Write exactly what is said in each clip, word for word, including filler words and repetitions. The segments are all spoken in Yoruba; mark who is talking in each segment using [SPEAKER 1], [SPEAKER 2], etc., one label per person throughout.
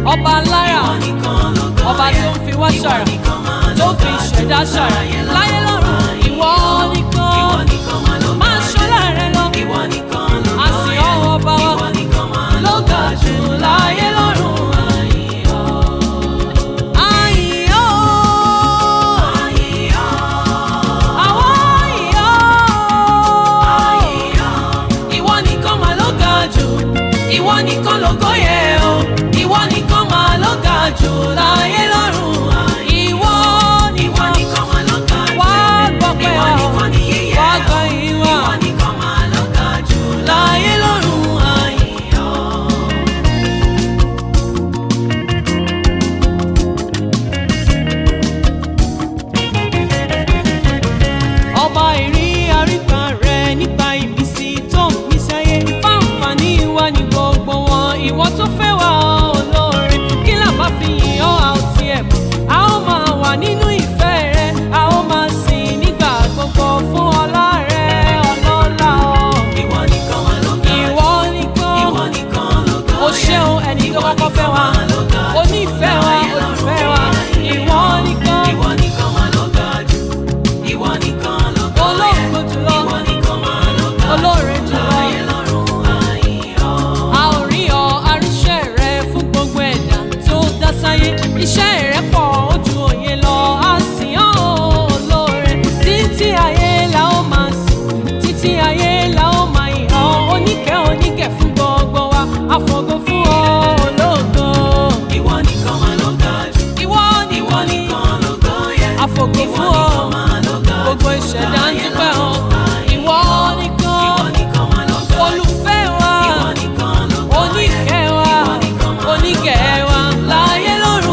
[SPEAKER 1] ọba lára, ọba tó ń fi wá ṣàrà, tó fi ṣẹ̀dá ṣàrà. Láyé lọ́run, ìwọ nìkan, máa ṣọlá rẹ lọ. Àsìn ọ̀hún ọba wa ló ga jù láyé lọ́run. Ìwọ nìkan lógo yẹ o, ìwọ nìkan máa ló ga jù láyé lọ́run. Ìwọ nìkan máa ló ga jù, wá gbọ́pẹ́ wa, wá gbọ́ ìwà. Ìwọ nìkan máa ló ga jù láyé lọ́run. Ọba ìrí àríkà rẹ nípa ìmísí tó ń mí sáyé, fáǹfààní wa ní gbogbo wọn. Ìwọ tó fẹ́ wá olóore, kí là bá fi yìn ọ́ a ò tiẹ̀ mọ̀. A ó máa wà nínú ìfẹ́ rẹ, a ó máa sìn nígbà gbogbo fún ọlá rẹ ọlọ́lá ọ. Ìwọ nìkan wà ló ga jù, ìwọ nìkan, ìwọ nìkan ló ga jù. O ṣeun ẹni tó kọ́kọ́ fẹ́ wa, onífẹ́ wa, olùfẹ́ wa. Ìwọ nìkan, ìwọ nìkan wà ló ga jù, ìwọ nìkan ló ga jù. Olóògbé jùlọ, ìwọ nìkan wà ló ga jù, olóore jùlọ. Iṣẹ́ rẹ̀ pọ̀ ojú òye lọ, a sìn ọ́ olóore. Títí ayé la ó máa sìn, títí ayé la ó máa yìn ọ́. Oníkẹ́ oníkẹ́ fún gbogbo wa, àfọ̀gò fún ọ ológo. Ìwọ nìkan máa ló ga jù, ìwọ nìkan lógo yẹ. Àfọ̀gò fún ọ, gbogbo ìṣẹ̀dá ń dúpẹ́ ọ. Ìwọ nìkan, olùfẹ́ wa, oníkẹ́ wa, oníkẹ́ wa láyé lọ́run.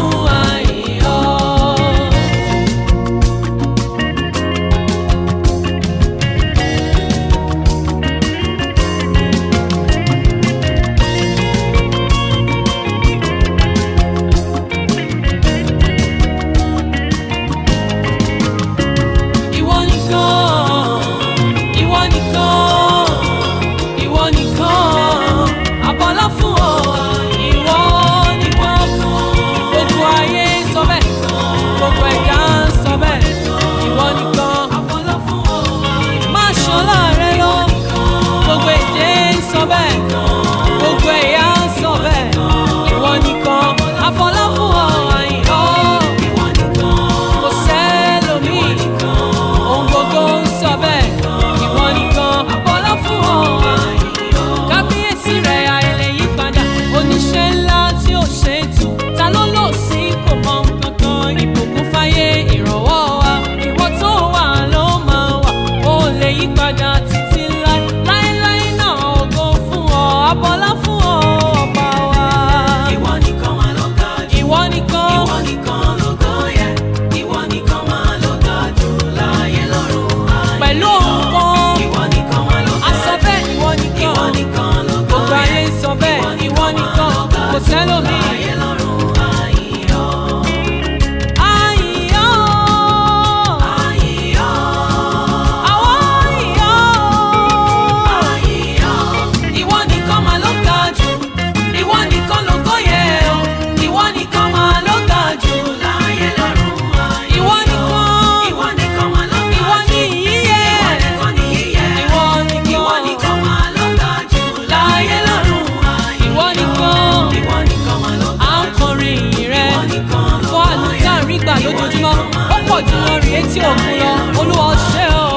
[SPEAKER 1] Lójoojúmọ́ ó pọ̀ ju orin etí òkun lọ. Olúwa ṣé o,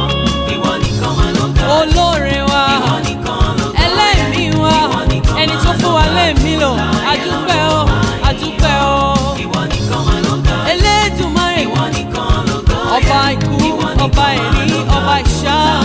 [SPEAKER 1] olóore wa, ẹlẹ́mìí wa, ẹni tó fún wa lẹ́mìí lò. Adúpẹ́ o, adúpẹ́ o. Elédùmarè, ọba ikú, ọba ẹ̀rí, ọba ìṣá.